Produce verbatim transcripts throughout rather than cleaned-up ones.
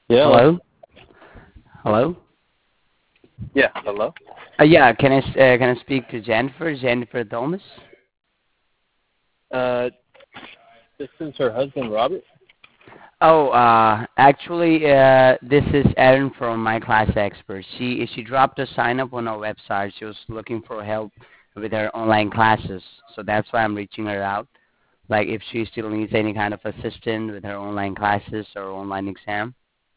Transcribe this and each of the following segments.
Yeah, hello. Hello? Hello? Yeah, hello. Uh, yeah, can I, s- uh, can I speak to Jennifer, Jennifer Thomas? Uh, this is her husband, Robert. Oh, uh, actually, uh, this is Erin from My Class Expert. She she dropped a sign up on our website. She was looking for help with her online classes, so that's why I'm reaching her out. Like if she still needs any kind of assistance with her online classes or online exam.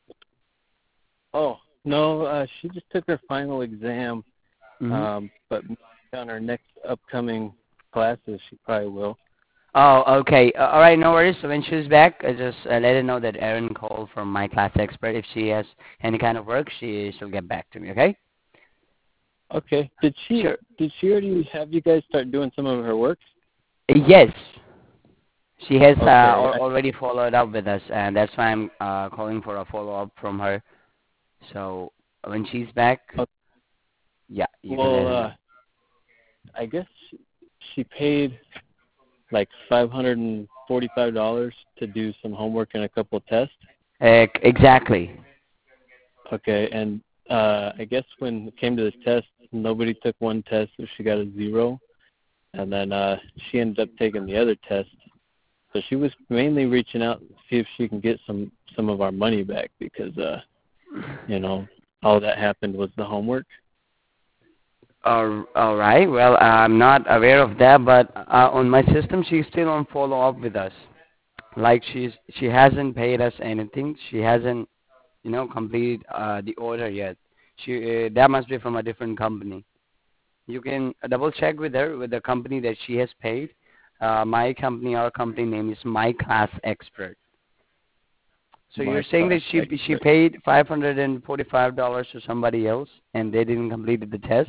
Oh, no, uh, she just took her final exam, Mm-hmm. um, but on her next upcoming classes, she probably will. Oh, okay. Uh, all right, no worries. So when she's back, uh, just uh, let her know that Erin called from My Class Expert. If she has any kind of work, she she'll get back to me. Okay? Okay. Did she Sure. did she already have you guys start doing some of her work? Yes, she has uh, Okay. al- I, already followed up with us, and that's why I'm uh, calling for a follow up from her. So when she's back, okay. yeah, you can let Well, her know. uh, I guess she, she paid like five hundred and forty-five dollars to do some homework and a couple of tests. Uh, exactly. Okay, and uh, I guess when it came to this test, nobody took one test, so she got a zero. And then uh, she ended up taking the other test. So she was mainly reaching out to see if she can get some some of our money back because, uh, you know, all that happened was the homework. All, all right. Well, I'm not aware of that, but uh, on my system, she's still on follow up with us. Like she's she hasn't paid us anything. She hasn't you know completed uh, the order yet. She uh, that must be from a different company. You can uh, double check with her with the company that she has paid. Uh, my company, our company name is My Class Expert. So My you're saying class that she she expert. paid five hundred and forty five dollars to somebody else and they didn't complete the test?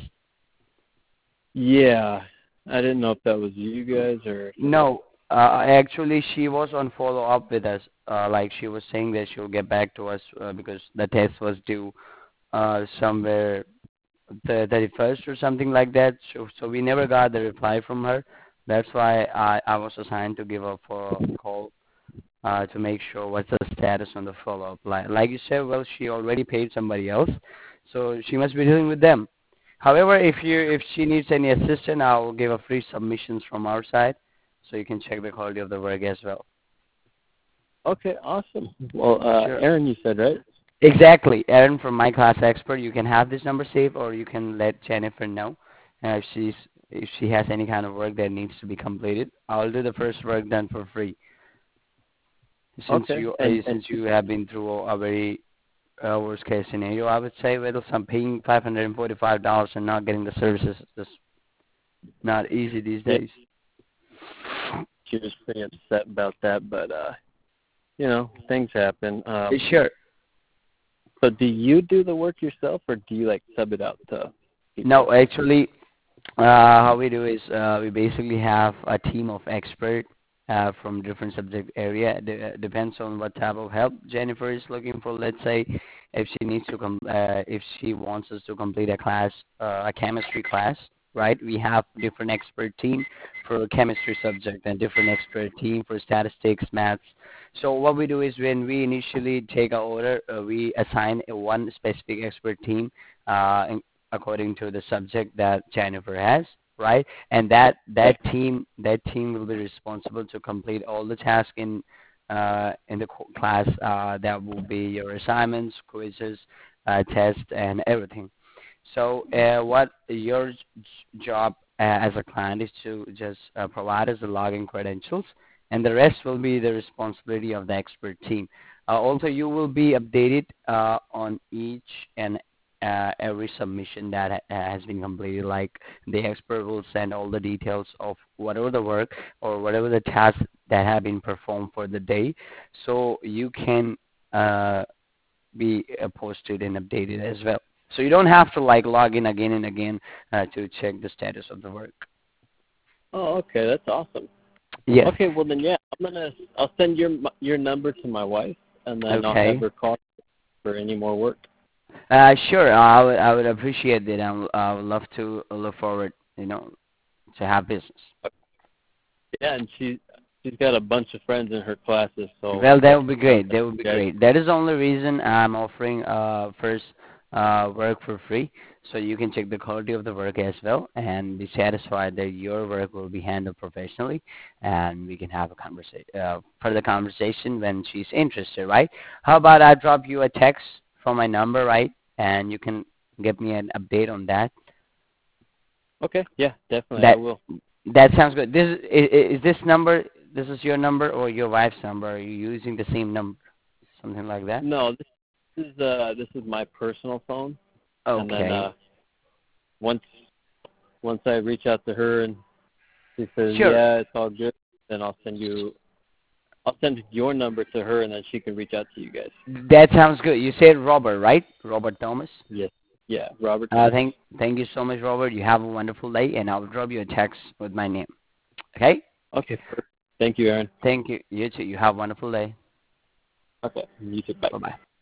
Yeah, I didn't know if that was you guys or. No, uh, actually she was on follow up with us. Uh, like she was saying that she'll get back to us uh, because the test was due uh, somewhere the thirty-first or something like that. So, so we never got the reply from her. That's why I, I was assigned to give her for a call uh, to make sure what's the status on the follow-up. Like, like you said, well, she already paid somebody else, so she must be dealing with them. However, if you if she needs any assistance, I'll give her free submissions from our side, so you can check the quality of the work as well. Okay, awesome. Well, uh, Sure. Aaron, you said, right? Exactly. Aaron from My Class Expert. You can have this number saved, or you can let Jennifer know uh, if she's if she has any kind of work that needs to be completed. I'll do the first work done for free. Since Okay. you uh, And, and since you have been through a very uh, worst case scenario, I would say, well, some paying five hundred and forty five dollars and not getting the services is just not easy these yeah, days. she was pretty upset about that, but, uh, you know, things happen. Uh, Um, Sure. so do you do the work yourself or do you, like, sub it out to people? No, actually, uh, how we do is uh, we basically have a team of experts uh, from different subject area. It de- depends on what type of help Jennifer is looking for. Let's say if she needs to com- uh, if she wants us to complete a class, uh, a chemistry class, right? We have different expert team for chemistry subject and different expert team for statistics, maths. So what we do is when we initially take a order, uh, we assign a one specific expert team uh, according to the subject that Jennifer has, right? And that Okay. that team that team will be responsible to complete all the tasks in uh, in the co- class. Uh, that will be your assignments, quizzes, uh, tests, and everything. So uh, what your j- job uh, as a client is to just uh, provide us the login credentials, and the rest will be the responsibility of the expert team. Uh, also, you will be updated uh, on each and uh, every submission that ha- has been completed. Like the expert will send all the details of whatever the work or whatever the tasks that have been performed for the day, so you can uh, be uh, posted and updated as well. So you don't have to like log in again and again uh, to check the status of the work. Oh, okay. That's awesome. Yes. Okay, well then, yeah, I'm gonna. I'll send your your number to my wife, and then I'll have Okay. her call for any more work. Uh, sure. I would I would appreciate that. I would, I would love to look forward, you know, to have business. Yeah, and she she's got a bunch of friends in her classes, so Well, that would be I was great. like, That would be yeah, great. That is the only reason I'm offering uh first uh work for free, so you can check the quality of the work as well and be satisfied that your work will be handled professionally, and we can have a conversation, uh, further conversation when she's interested, right? How about I drop you a text from my number, right? And you can give me an update on that. okay, yeah, definitely, I That will. that sounds good. This is, is this number. This is your number or your wife's number? Are you using the same number? Something like that. No, this is uh this is my personal phone, and then Okay. uh once once I reach out to her and she says Sure. yeah, it's all good, then I'll send you I'll send your number to her, and then she can reach out to you guys. That sounds good. You said Robert, right? Robert Thomas. Yes, yeah, Robert Uh, Thomas. thank thank you so much, Robert. You have a wonderful day, and I'll drop you a text with my name. Okay. Okay, perfect. Thank you, Aaron. Thank you. You too. You have a wonderful day. Okay, you too. Bye. Bye bye.